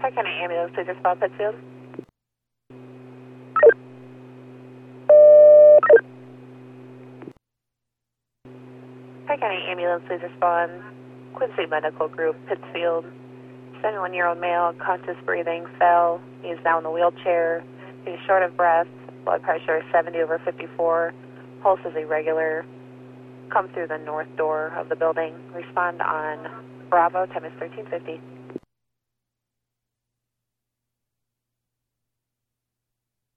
Pike County Ambulance, please respond, Pittsfield. Pike County Ambulance, please respond. Quincy Medical Group, Pittsfield. 71-year-old male, conscious breathing, fell. He is now in the wheelchair. He's short of breath. Blood pressure is 70/54. Pulse is irregular. Come through the north door of the building. Respond on Bravo, time is 1350.